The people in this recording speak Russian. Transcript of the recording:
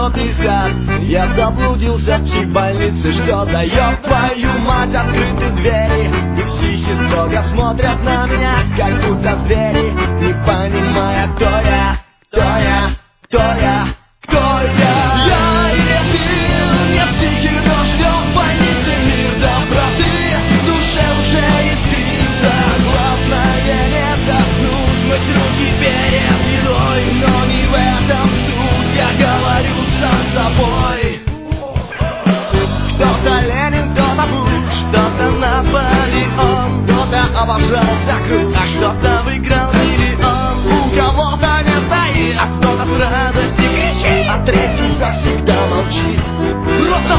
150. Я заблудился в психбольнице, что дает твою мать открыты двери. И психи строго смотрят на меня, как будто звери, не понимая, кто я, кто я, кто я, кто я. Я или ты, не психи, но ждем в больнице мир доброты. В душе уже искрится, главное не заснуть, мыть руки перед едой. Но не в этом суть, я говорю сам с собой. Кто-то Ленин, кто-то Буш, кто-то Наполеон, кто-то обожрался круг, а кто-то выиграл миллион. У кого-то не стоит, а кто-то с радости кричит, а третий завсегда молчит. Просто